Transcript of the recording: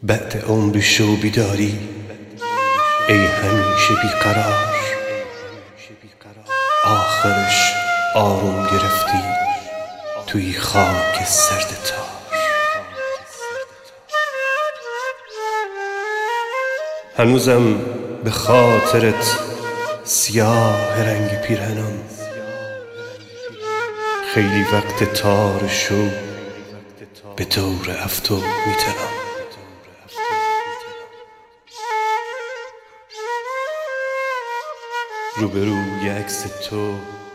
بعد عمری شو بیداری ای همیشه بیقرار، آخرش آروم گرفتی توی خاک سرد تار. هنوزم به خاطرت سیاه رنگ پیرهنم، خیلی وقت تار شو به دور افتو میتنم. روبروی عکس تو